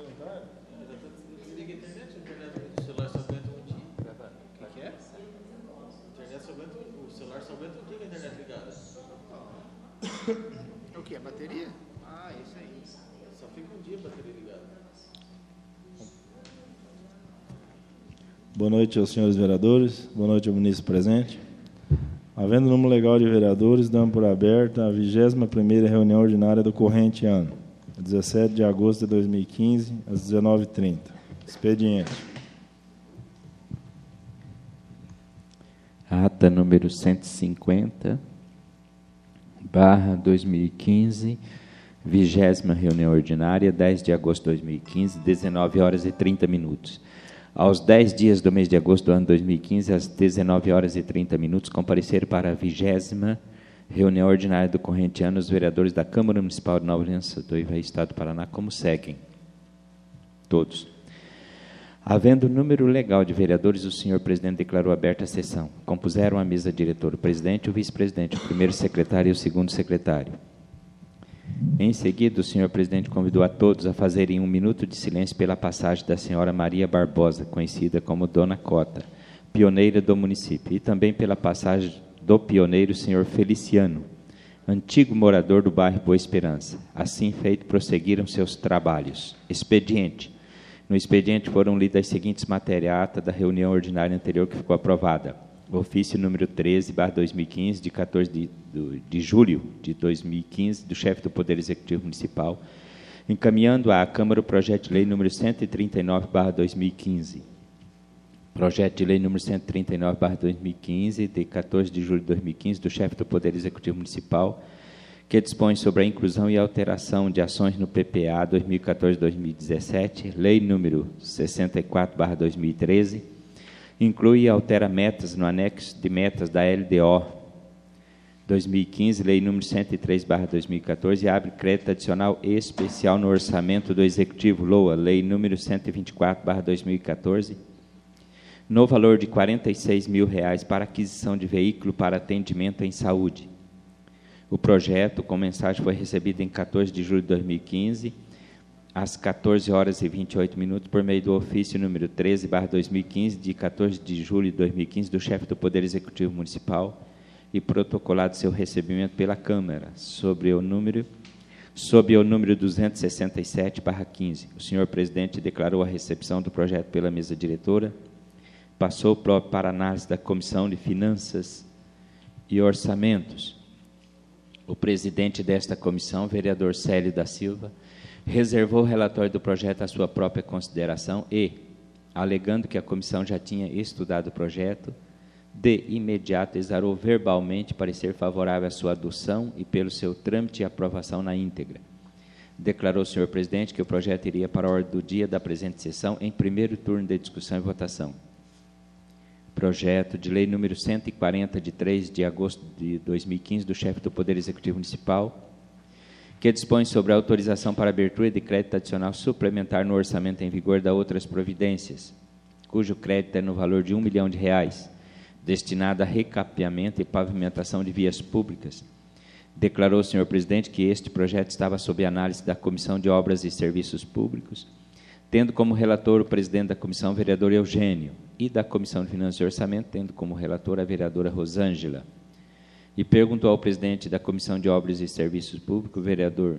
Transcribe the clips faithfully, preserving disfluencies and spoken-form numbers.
Desliga a internet, a internet do celular só aguenta um dia. O que, que é? A internet só aguenta, o celular só aguenta um dia com a internet ligada. O que? A bateria? Ah, isso aí. Só fica um dia a bateria ligada. Boa noite aos senhores vereadores, boa noite ao ministro presente. Havendo número legal de vereadores, damos por aberta a vigésima primeira reunião ordinária do corrente ano, dezessete de agosto de dois mil e quinze, às dezenove e trinta. Expediente. Ata número cento e cinquenta, barra dois mil e quinze, vigésima reunião ordinária, dez de agosto de dois mil e quinze, dezenove horas e trinta minutos. Aos dez dias do mês de agosto do ano dois mil e quinze, às dezenove horas e trinta minutos, compareceram para a vigésima reunião ordinária do corrente ano os vereadores da Câmara Municipal de Nova Aliança do Ivaí, Estado do Paraná, como seguem. Todos. Havendo número legal de vereadores, o senhor presidente declarou aberta a sessão. Compuseram a mesa diretora o presidente, o vice-presidente, o primeiro secretário e o segundo secretário. Em seguida, o senhor presidente convidou a todos a fazerem um minuto de silêncio pela passagem da senhora Maria Barbosa, conhecida como Dona Cota, pioneira do município, e também pela passagem do pioneiro senhor Feliciano, antigo morador do bairro Boa Esperança. Assim feito, prosseguiram seus trabalhos. Expediente. No expediente foram lidas as seguintes matérias, a ata da reunião ordinária anterior que ficou aprovada. Ofício número treze, barra dois mil e quinze, de quatorze de, de, de julho de dois mil e quinze, do chefe do Poder Executivo Municipal, encaminhando à Câmara o projeto de lei número cento e trinta e nove, barra dois mil e quinze. Projeto de lei número cento e trinta e nove, barra dois mil e quinze, de quatorze de julho de dois mil e quinze, do chefe do Poder Executivo Municipal, que dispõe sobre a inclusão e alteração de ações no P P A dois mil e quatorze a dois mil e dezessete, lei número sessenta e quatro, barra dois mil e treze, inclui e altera metas no anexo de metas da L D O dois mil e quinze, lei número cento e três, barra dois mil e quatorze, e abre crédito adicional especial no orçamento do Executivo L O A, lei número cento e vinte e quatro, barra dois mil e quatorze, no valor de quarenta e seis mil reais para aquisição de veículo para atendimento em saúde. O projeto, com mensagem, foi recebido em quatorze de julho de dois mil e quinze, às quatorze horas e vinte e oito minutos, por meio do ofício número treze, barra dois mil e quinze, de quatorze de julho de dois mil e quinze, do chefe do Poder Executivo Municipal, e protocolado seu recebimento pela Câmara, sobre o número, sob o número duzentos e sessenta e sete, barra quinze. O senhor presidente declarou a recepção do projeto pela mesa diretora, passou para análise da Comissão de Finanças e Orçamentos. O presidente desta comissão, vereador Célio da Silva, reservou o relatório do projeto à sua própria consideração e, alegando que a comissão já tinha estudado o projeto, de imediato exarou verbalmente parecer favorável à sua adoção e pelo seu trâmite e aprovação na íntegra. Declarou o senhor presidente que o projeto iria para a ordem do dia da presente sessão em primeiro turno de discussão e votação. Projeto de lei número cento e quarenta, de três de agosto de dois mil e quinze, do chefe do Poder Executivo Municipal, que dispõe sobre a autorização para abertura de crédito adicional suplementar no orçamento em vigor da outras providências, cujo crédito é no valor de um milhão de reais, destinado a recapeamento e pavimentação de vias públicas. Declarou o senhor presidente que este projeto estava sob análise da Comissão de Obras e Serviços Públicos, tendo como relator o presidente da comissão, vereador Eugênio, e da Comissão de Finanças e Orçamento, tendo como relatora a vereadora Rosângela. E perguntou ao presidente da Comissão de Obras e Serviços Públicos, vereador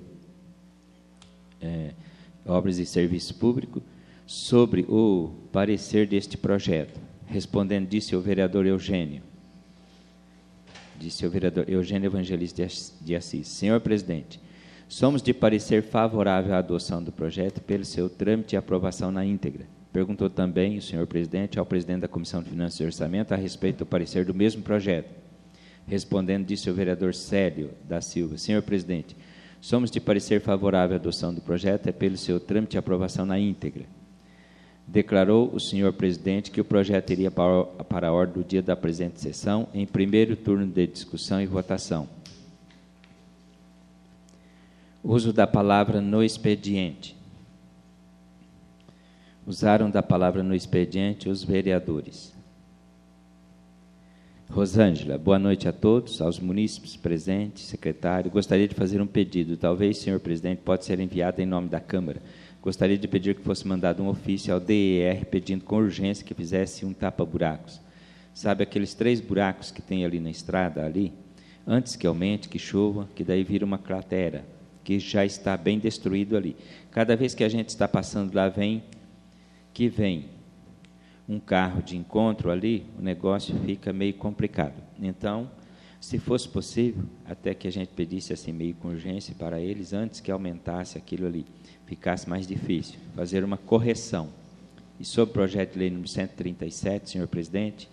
é, Obras e Serviços Públicos, sobre o parecer deste projeto. Respondendo, disse o vereador Eugênio, disse o vereador Eugênio Evangelista de Assis: senhor presidente, somos de parecer favorável à adoção do projeto pelo seu trâmite e aprovação na íntegra. Perguntou também o senhor presidente ao presidente da Comissão de Finanças e Orçamento a respeito do parecer do mesmo projeto. Respondendo, disse o vereador Célio da Silva: senhor presidente, somos de parecer favorável à adoção do projeto é pelo seu trâmite e aprovação na íntegra. Declarou o senhor presidente que o projeto iria para, para a ordem do dia da presente sessão em primeiro turno de discussão e votação. Uso da palavra no expediente. Usaram da palavra no expediente os vereadores. Rosângela, boa noite a todos, aos munícipes presentes, secretário. Gostaria de fazer um pedido. Talvez, senhor presidente, pode ser enviado em nome da Câmara, gostaria de pedir que fosse mandado um ofício ao D E R pedindo com urgência que fizesse um tapa-buracos. Sabe aqueles três buracos que tem ali na estrada, ali? Antes que aumente, que chova, que daí vira uma cratera, que já está bem destruído ali. Cada vez que a gente está passando lá, vem, que vem um carro de encontro ali, o negócio fica meio complicado. Então, se fosse possível, até que a gente pedisse assim meio com urgência para eles, antes que aumentasse aquilo ali, ficasse mais difícil, fazer uma correção. E sobre o projeto de lei número cento e trinta e sete, senhor presidente,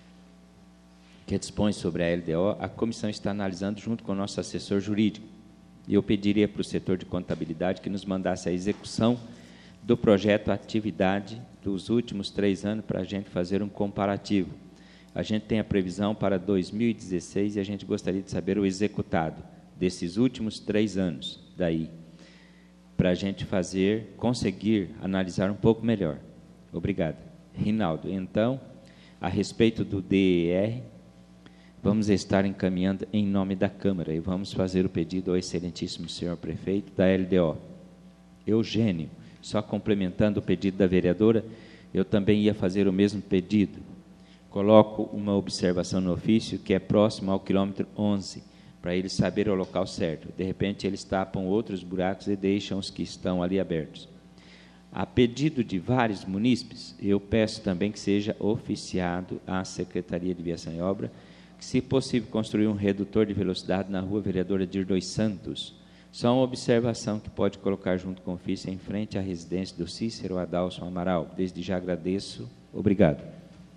que dispõe sobre a L D O, a comissão está analisando junto com o nosso assessor jurídico. E eu pediria para o setor de contabilidade que nos mandasse a execução do projeto atividade dos últimos três anos para a gente fazer um comparativo. A gente tem a previsão para dois mil e dezesseis e a gente gostaria de saber o executado desses últimos três anos daí, para a gente fazer, conseguir analisar um pouco melhor. Obrigado. Rinaldo, então, a respeito do D E R, vamos estar encaminhando em nome da Câmara e vamos fazer o pedido ao excelentíssimo senhor prefeito da L D O. Eugênio, só complementando o pedido da vereadora, eu também ia fazer o mesmo pedido. Coloco uma observação no ofício que é próximo ao quilômetro onze, para eles saberem o local certo. De repente, eles tapam outros buracos e deixam os que estão ali abertos. A pedido de vários munícipes, eu peço também que seja oficiado à Secretaria de Viação e Obra, que, se possível, construir um redutor de velocidade na rua Vereadora Dir dos Santos. Só uma observação que pode colocar junto com o ofício em frente à residência do Cícero Adalson Amaral. Desde já agradeço. Obrigado.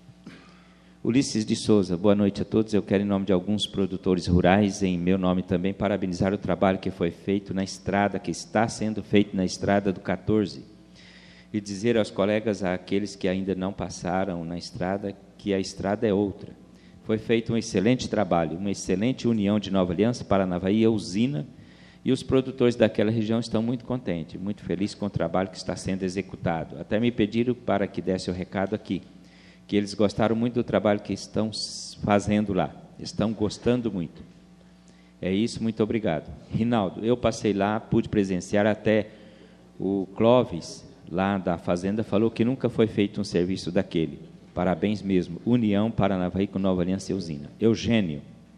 Ulisses de Souza, boa noite a todos. Eu quero, em nome de alguns produtores rurais, em meu nome também, parabenizar o trabalho que foi feito na estrada, que está sendo feito na estrada do quatorze, e dizer aos colegas, àqueles que ainda não passaram na estrada, que a estrada é outra. Foi feito um excelente trabalho, uma excelente união de Nova Aliança, Paranavaí e usina, e os produtores daquela região estão muito contentes, muito felizes com o trabalho que está sendo executado. Até me pediram para que desse o recado aqui, que eles gostaram muito do trabalho que estão fazendo lá, estão gostando muito. É isso, muito obrigado. Rinaldo, eu passei lá, pude presenciar, até o Clóvis, lá da Fazenda, falou que nunca foi feito um serviço daquele. Parabéns mesmo. União Paranavaí com Nova Aliança e usina. Eugênio,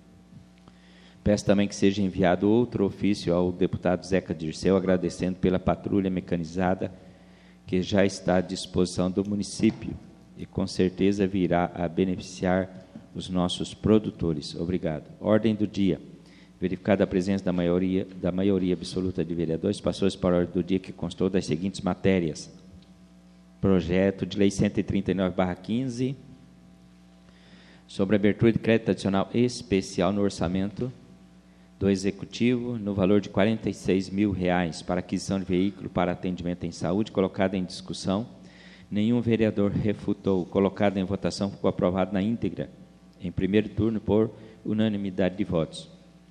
peço também que seja enviado outro ofício ao deputado Zeca Dirceu, agradecendo pela patrulha mecanizada que já está à disposição do município e com certeza virá a beneficiar os nossos produtores. Obrigado. Ordem do dia. Verificada a presença da maioria, da maioria absoluta de vereadores, passou-se para a ordem do dia que constou das seguintes matérias. Projeto de lei cento e trinta e nove barra quinze, sobre abertura de crédito adicional especial no orçamento do Executivo, no valor de quarenta e seis mil reais, para aquisição de veículo para atendimento em saúde, colocada em discussão. Nenhum vereador refutou. Colocado em votação, ficou aprovado na íntegra, em primeiro turno, por unanimidade de votos.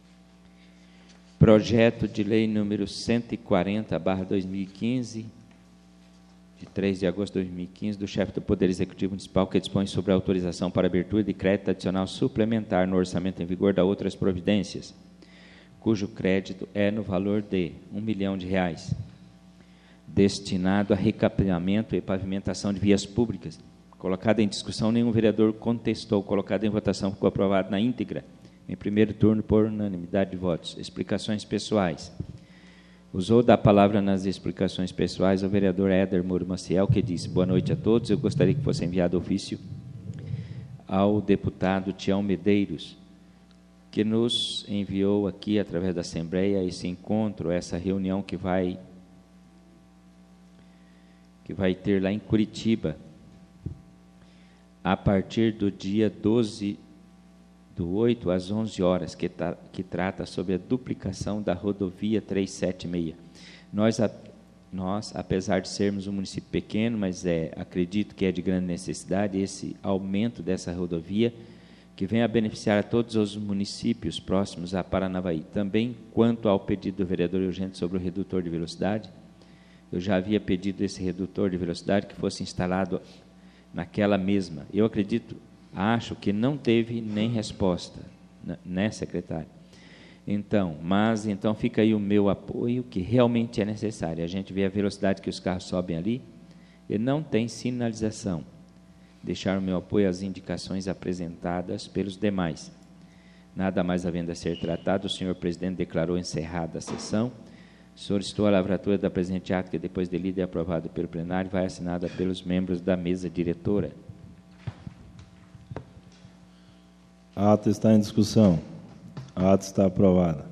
Projeto de lei número cento e quarenta barra dois mil e quinze, de três de agosto de dois mil e quinze, do chefe do Poder Executivo Municipal, que dispõe sobre a autorização para abertura de crédito adicional suplementar no orçamento em vigor da outras providências, cujo crédito é no valor de um milhão de reais, destinado a recapeamento e pavimentação de vias públicas. Colocado em discussão, nenhum vereador contestou. Colocado em votação, ficou aprovado na íntegra, em primeiro turno, por unanimidade de votos. Explicações pessoais. Usou da palavra nas explicações pessoais o vereador Éder Moro Maciel, que disse: boa noite a todos, eu gostaria que fosse enviado ofício ao deputado Tião Medeiros, que nos enviou aqui, através da Assembleia, esse encontro, essa reunião que vai, que vai ter lá em Curitiba, a partir do dia doze do oito às onze horas, que, tá, que trata sobre a duplicação da rodovia trezentos e setenta e seis. Nós, a, nós, apesar de sermos um município pequeno, mas é, acredito que é de grande necessidade, esse aumento dessa rodovia, que vem a beneficiar a todos os municípios próximos a Paranavaí. Também, quanto ao pedido do vereador Eugênio sobre o redutor de velocidade, eu já havia pedido esse redutor de velocidade que fosse instalado naquela mesma. Eu acredito... Acho que não teve nem resposta, né, secretário? Então, mas então fica aí o meu apoio, que realmente é necessário. A gente vê a velocidade que os carros sobem ali, e não tem sinalização. Deixar o meu apoio às indicações apresentadas pelos demais. Nada mais havendo a ser tratado, o senhor presidente declarou encerrada a sessão. Solicitou a lavratura da presente ato, que depois de lida e aprovado pelo plenário, vai assinada pelos membros da mesa diretora. A ata está em discussão. A ata está aprovada.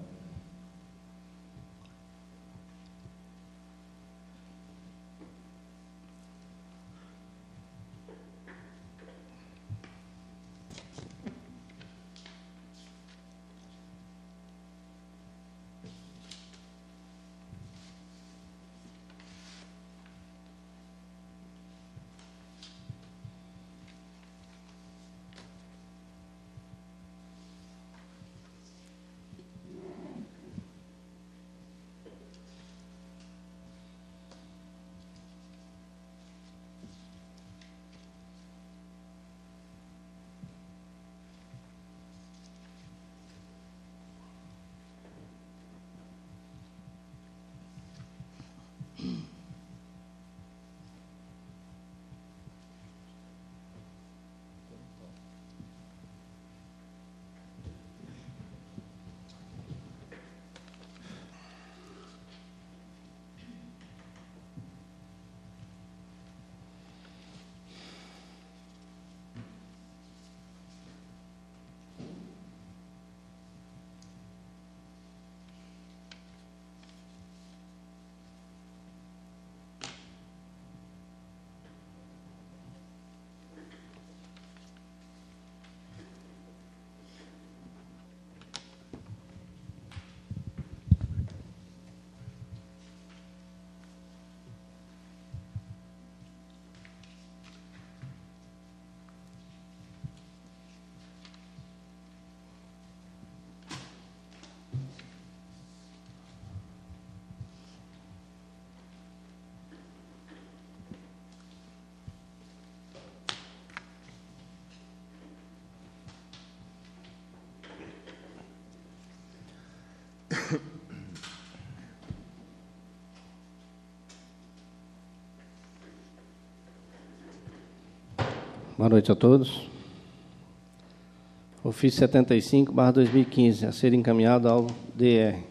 Boa noite a todos. Ofício setenta e cinco barra dois mil e quinze, a ser encaminhado ao D R.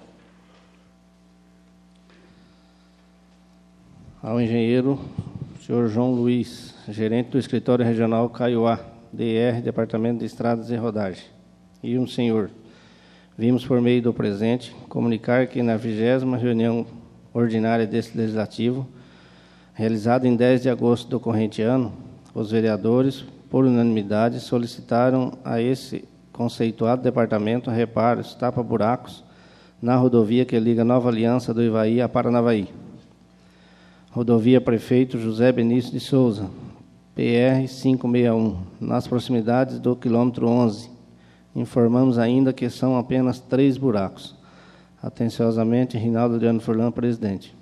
Ao engenheiro, senhor João Luiz, gerente do Escritório Regional Caiuá, D R, Departamento de Estradas e Rodagem. E um senhor, vimos por meio do presente comunicar que na vigésima reunião ordinária deste Legislativo, realizada em dez de agosto do corrente ano, os vereadores, por unanimidade, solicitaram a esse conceituado departamento reparos, tapa-buracos, na rodovia que liga Nova Aliança do Ivaí a Paranavaí. Rodovia Prefeito José Benício de Souza, P R quinhentos e sessenta e um, nas proximidades do quilômetro onze. Informamos ainda que são apenas três buracos. Atenciosamente, Rinaldo Adriano Furlan, presidente.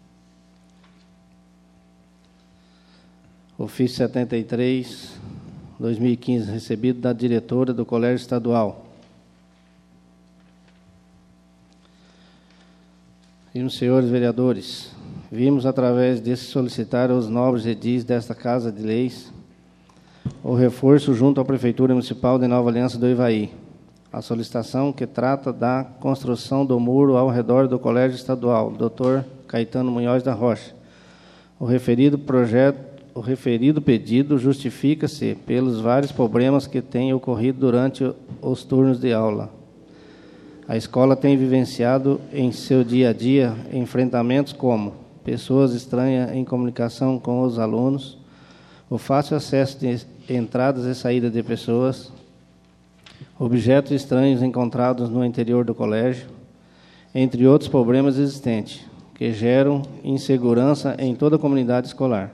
Ofício setenta e três, dois mil e quinze, recebido da diretora do Colégio Estadual. Vimos, senhores vereadores, vimos através desse solicitar aos nobres edis desta Casa de Leis o reforço junto à Prefeitura Municipal de Nova Aliança do Ivaí. A solicitação que trata da construção do muro ao redor do Colégio Estadual, doutor Caetano Munhoz da Rocha. O referido projeto O referido pedido justifica-se pelos vários problemas que têm ocorrido durante os turnos de aula. A escola tem vivenciado em seu dia a dia enfrentamentos como pessoas estranhas em comunicação com os alunos, o fácil acesso de entradas e saídas de pessoas, objetos estranhos encontrados no interior do colégio, entre outros problemas existentes, que geram insegurança em toda a comunidade escolar.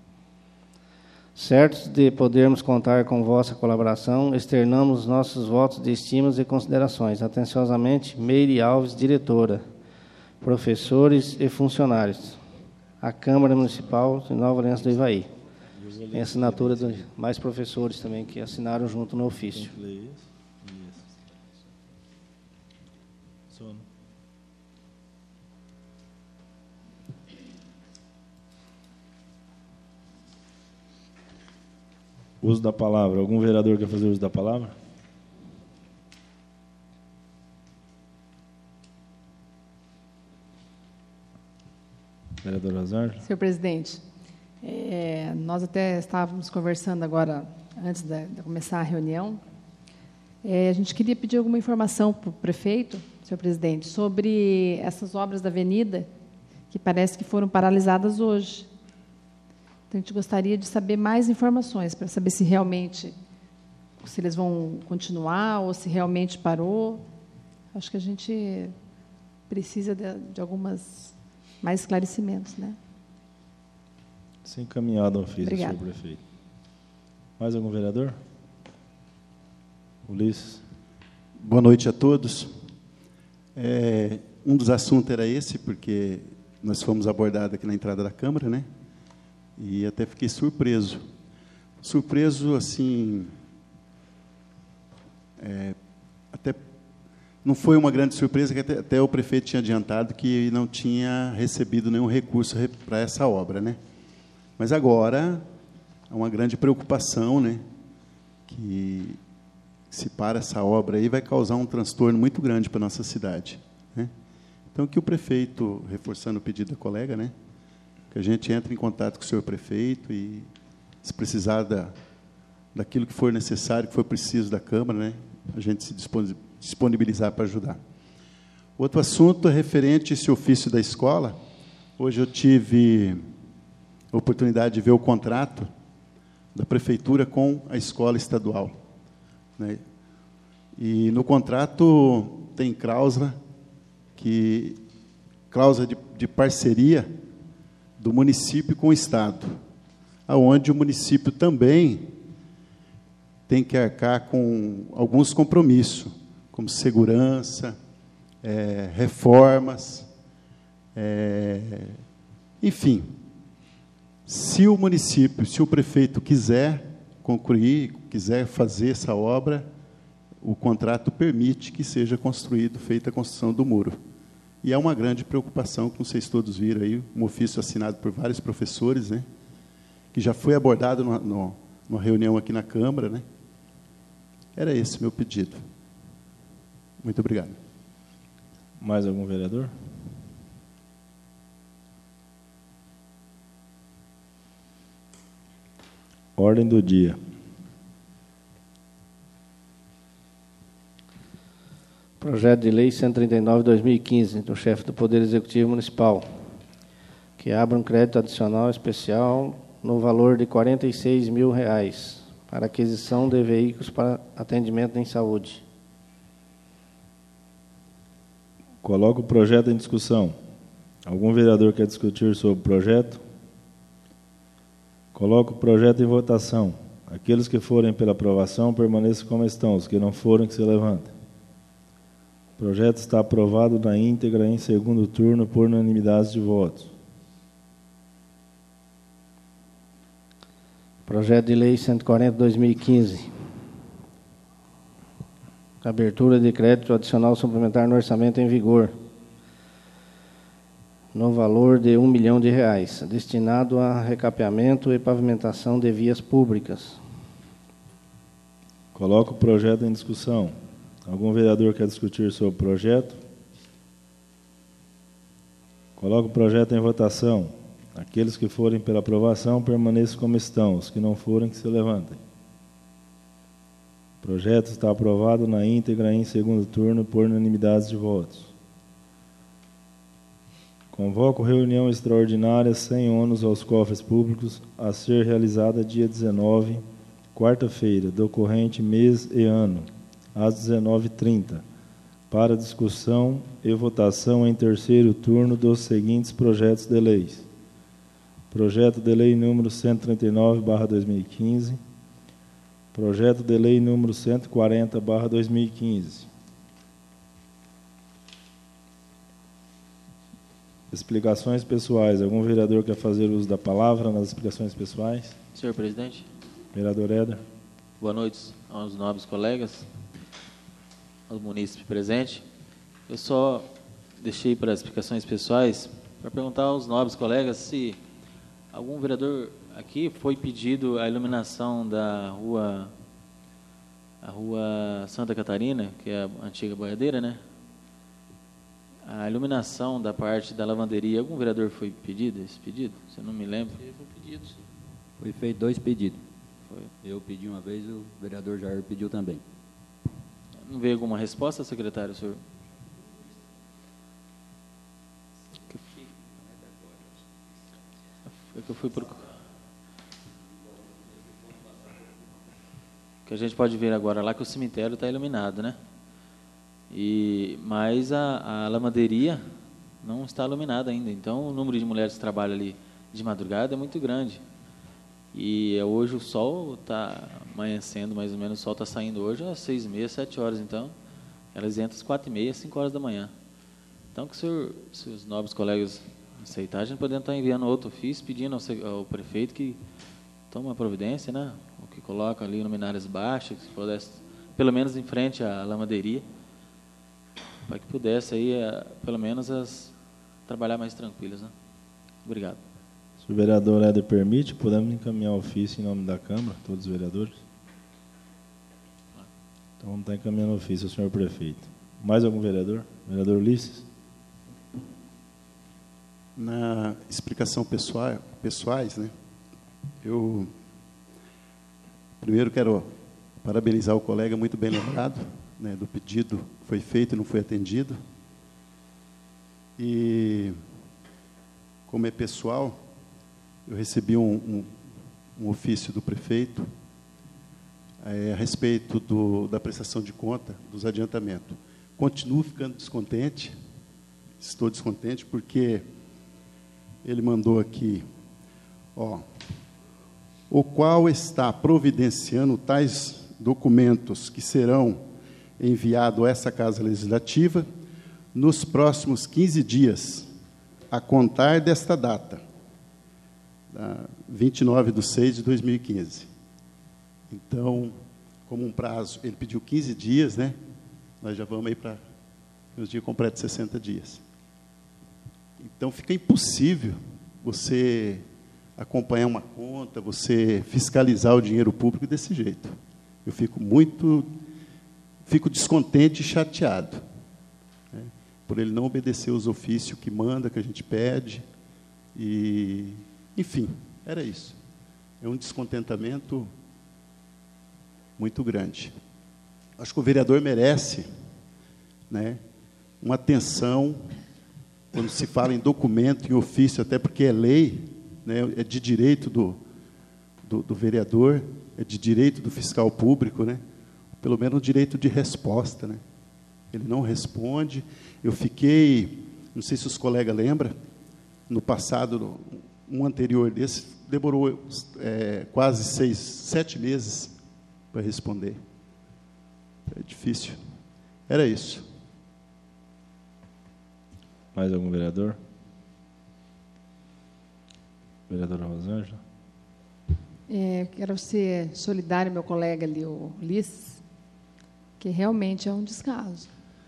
Certos de podermos contar com vossa colaboração, externamos nossos votos de estimas e considerações. Atenciosamente, Meire Alves, diretora, professores e funcionários. A Câmara Municipal de Nova Aliança do Ivaí. Tem assinatura de mais professores também que assinaram junto no ofício. Começou, né? Uso da palavra. Algum vereador quer fazer uso da palavra? Vereador Azar. Senhor presidente, é, nós até estávamos conversando agora, antes de, de começar a reunião, é, a gente queria pedir alguma informação para o prefeito, senhor presidente, sobre essas obras da avenida, que parece que foram paralisadas hoje. Então, a gente gostaria de saber mais informações, para saber se realmente, se eles vão continuar, ou se realmente parou. Acho que a gente precisa de, de algumas mais esclarecimentos, né? Sim, encaminhado ao ofício, Obrigada. senhor prefeito. Mais algum vereador? Ulisses. Boa noite a todos. É, um dos assuntos era esse, porque nós fomos abordados aqui na entrada da Câmara, né? E até fiquei surpreso. Surpreso, assim... É, até não foi uma grande surpresa, que até, até o prefeito tinha adiantado que não tinha recebido nenhum recurso para essa obra, né? Mas agora há uma grande preocupação, né? Que se para essa obra aí vai causar um transtorno muito grande para a nossa cidade, né? Então, que o prefeito, reforçando o pedido da colega, né? Que a gente entre em contato com o senhor prefeito e, se precisar da, daquilo que for necessário, que for preciso da Câmara, né? A gente se disponibilizar para ajudar. Outro assunto é referente a esse ofício da escola. Hoje eu tive a oportunidade de ver o contrato da prefeitura com a escola estadual, né? E no contrato tem cláusula que cláusula de, de parceria do município com o Estado, aonde o município também tem que arcar com alguns compromissos, como segurança, é, reformas, é, enfim. Se o município, se o prefeito quiser concluir, quiser fazer essa obra, o contrato permite que seja construído, feita a construção do muro. E é uma grande preocupação, como vocês todos viram aí, um ofício assinado por vários professores, né, que já foi abordado no, no, numa reunião aqui na Câmara, né. Era esse meu pedido. Muito obrigado. Mais algum vereador? Ordem do dia. Projeto de Lei cento e trinta e nove de dois mil e quinze, do chefe do Poder Executivo Municipal, que abre um crédito adicional especial no valor de quarenta e seis mil reais para aquisição de veículos para atendimento em saúde. Coloco o projeto em discussão. Algum vereador quer discutir sobre o projeto? Coloco o projeto em votação. Aqueles que forem pela aprovação, permaneçam como estão. Os que não forem, que se levantem. O projeto está aprovado na íntegra em segundo turno por unanimidade de votos. Projeto de Lei cento e quarenta de dois mil e quinze. Abertura de crédito adicional suplementar no orçamento em vigor, no valor de um milhão de reais, destinado a recapeamento e pavimentação de vias públicas. Coloco o projeto em discussão. Algum vereador quer discutir sobre o projeto? Coloco o projeto em votação. Aqueles que forem pela aprovação, permaneçam como estão. Os que não forem, que se levantem. O projeto está aprovado na íntegra em segundo turno por unanimidade de votos. Convoco reunião extraordinária sem ônus aos cofres públicos a ser realizada dia dezenove, quarta-feira, do corrente mês e ano, às dezenove e trinta, para discussão e votação em terceiro turno dos seguintes projetos de leis. Projeto de lei número cento e trinta e nove barra dois mil e quinze, projeto de lei número cento e quarenta barra dois mil e quinze. Explicações pessoais. Algum vereador quer fazer uso da palavra nas explicações pessoais? Senhor presidente. Vereador Éder. Boa noite aos nobres colegas, aos munícipes presentes. Eu só deixei para explicações pessoais para perguntar aos nobres colegas se algum vereador aqui foi pedido a iluminação da rua, a rua Santa Catarina, que é a antiga boiadeira, né? A iluminação da parte da lavanderia, algum vereador foi pedido esse pedido? Você não me lembra? Teve um pedido, sim. Foi feito dois pedidos. Foi. Eu pedi uma vez, o vereador Jair pediu também. Não veio alguma resposta, secretário, senhor? É que eu fui procurar. Que a gente pode ver agora lá que o cemitério está iluminado, né? E, mas a, a lavanderia não está iluminada ainda. Então, o número de mulheres que trabalham ali de madrugada é muito grande. E hoje o sol está amanhecendo, mais ou menos, o sol está saindo hoje às seis e meia, sete horas. Então, elas entram às quatro e meia, cinco horas da manhã. Então, que o senhor, se os nobres colegas aceitarem, a gente podemos estar enviando outro ofício, pedindo ao, ao prefeito que tome uma providência, né? O que coloca ali luminárias baixas, que pudesse, pelo menos em frente à lavanderia, para que pudesse aí, pelo menos, as, trabalhar mais tranquilas, né? Obrigado. Se o vereador Éder permite, podemos encaminhar o ofício em nome da Câmara, todos os vereadores? Então, vamos estar encaminhando o ofício ao senhor prefeito. Mais algum vereador? Vereador Ulisses? Na explicação pessoal, pessoais, né? Eu primeiro quero parabenizar o colega, muito bem lembrado, né, do pedido que foi feito e não foi atendido. E, como é pessoal, eu recebi um, um, um ofício do prefeito é, a respeito do, da prestação de conta, dos adiantamentos. Continuo ficando descontente, estou descontente porque ele mandou aqui, ó, o qual está providenciando tais documentos que serão enviados a essa Casa Legislativa nos próximos quinze dias, a contar desta data, vinte e nove de seis de dois mil e quinze. Então, como um prazo, ele pediu quinze dias, né? Nós já vamos aí para os dias completos sessenta dias. Então, fica impossível você acompanhar uma conta, você fiscalizar o dinheiro público desse jeito. Eu fico muito, fico descontente e chateado, né, por ele não obedecer os ofícios que manda, que a gente pede. E, enfim, era isso. É um descontentamento muito grande. Acho que o vereador merece, né, uma atenção quando se fala em documento, em ofício, até porque é lei, né, é de direito do, do, do vereador, é de direito do fiscal público, né, pelo menos o direito de resposta, né. Ele não responde. Eu fiquei, não sei se os colegas lembram, no passado, um anterior desse, demorou é, quase seis, sete meses para responder. É difícil. Era isso. Mais algum vereador? Vereadora Rosângela? É, quero ser solidário, meu colega ali, o Ulisses, que realmente é um descaso.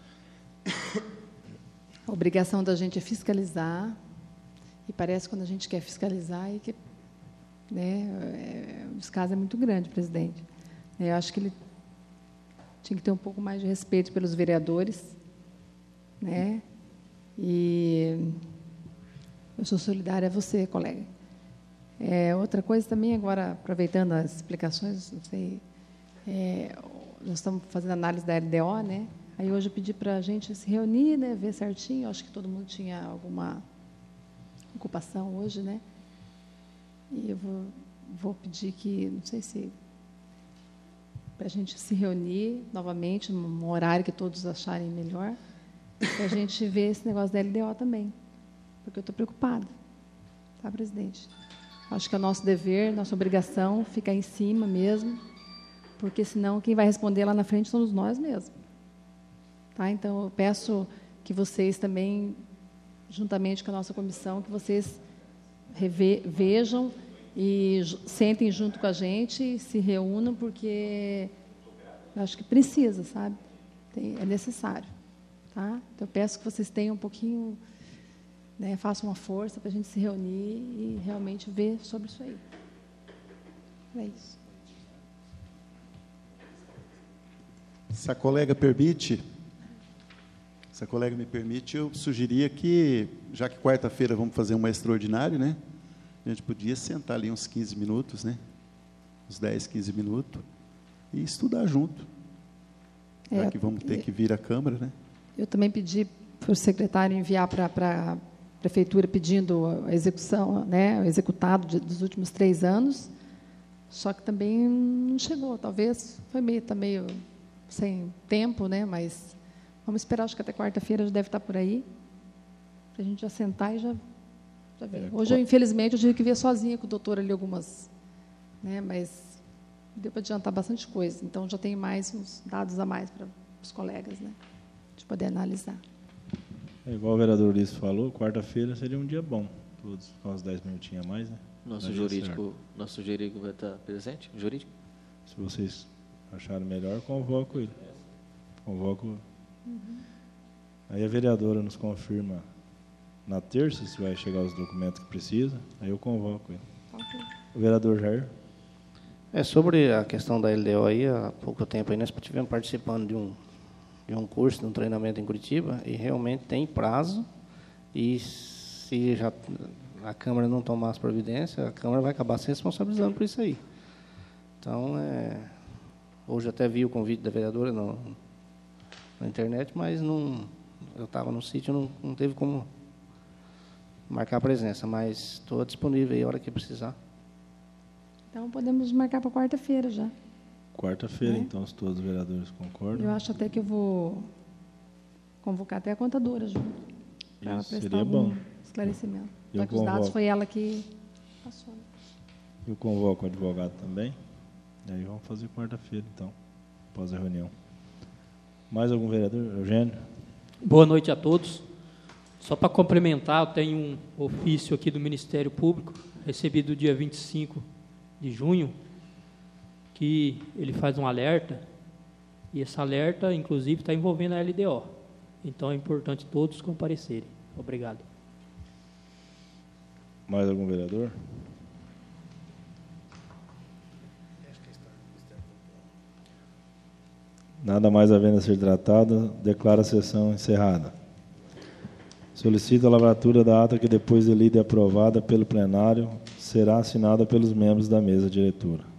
A obrigação da gente é fiscalizar, e parece que quando a gente quer fiscalizar, é que, né, é, o descaso é muito grande, presidente. É, eu acho que ele tinha que ter um pouco mais de respeito pelos vereadores, né? E eu sou solidária a você, colega. É, outra coisa também, agora, aproveitando as explicações, não sei, é, nós estamos fazendo análise da L D O, né? Aí hoje eu pedi para a gente se reunir, né, ver certinho, acho que todo mundo tinha alguma ocupação hoje, né? E eu vou, vou pedir que, não sei se, para a gente se reunir novamente, num horário que todos acharem melhor, para a gente ver esse negócio da L D O também, porque eu estou preocupada, tá, presidente? Acho que é o nosso dever, nossa obrigação, ficar em cima mesmo, porque senão quem vai responder lá na frente somos nós mesmos. Tá? Então, eu peço que vocês também, juntamente com a nossa comissão, que vocês reve, vejam e sentem junto com a gente, se reúnam, porque eu acho que precisa, sabe? Tem, é necessário. Tá? Então, eu peço que vocês tenham um pouquinho, né, façam uma força para a gente se reunir e realmente ver sobre isso aí. É isso. Se a colega permite, se a colega me permite, eu sugeria que, já que quarta-feira vamos fazer uma extraordinária, né? A gente podia sentar ali uns quinze minutos, né? Uns dez, quinze minutos, e estudar junto. Já É, que vamos ter que vir à Câmara, né? Eu também pedi para o secretário enviar para, para a Prefeitura pedindo a execução, né, o executado de, dos últimos três anos, só que também não chegou. Talvez foi meio, tá meio sem tempo, né, mas vamos esperar, acho que até quarta-feira já deve estar por aí, para a gente já sentar e já, já ver. Hoje, eu, infelizmente, eu tive que ver sozinha com o doutor ali algumas, né, mas deu para adiantar bastante coisa. Então, já tem mais uns dados a mais para os colegas, né, de poder analisar. É igual o vereador Ulisses falou, quarta-feira seria um dia bom, todos com uns dez minutinhos a mais, né? Nosso Daria jurídico, certo. nosso jurídico vai estar presente? Jurídico? Se vocês acharem melhor, convoco ele. Convoco. Uhum. Aí a vereadora nos confirma na terça se vai chegar os documentos que precisa, aí eu convoco ele. Ok. O vereador Jair. É, sobre a questão da L D O aí, há pouco tempo aí nós estivemos participando de um, de um curso, de um treinamento em Curitiba, e realmente tem prazo, e se já a Câmara não tomar as providências, a Câmara vai acabar se responsabilizando por isso aí. Então, é, hoje até vi o convite da vereadora no, na internet, mas não, eu estava no sítio, não, não teve como marcar a presença, mas estou disponível aí a hora que precisar. Então, podemos marcar para quarta-feira já. Quarta-feira, É. então, se todos os vereadores concordam. Eu acho até que eu vou convocar até a contadora junto, para ela Isso, prestar seria algum bom. esclarecimento. Eu Já que os dados convoco. foi ela que passou. Né? Eu convoco o advogado também. E aí vamos fazer quarta-feira, então, após a reunião. Mais algum vereador? Eugênio? Boa noite a todos. Só para complementar, eu tenho um ofício aqui do Ministério Público, recebido dia vinte e cinco de junho, que ele faz um alerta, e esse alerta, inclusive, está envolvendo a L D O. Então, é importante todos comparecerem. Obrigado. Mais algum vereador? Nada mais havendo a ser tratado, declaro a sessão encerrada. Solicito a lavratura da ata que, depois de lida e aprovada pelo plenário, será assinada pelos membros da mesa diretora.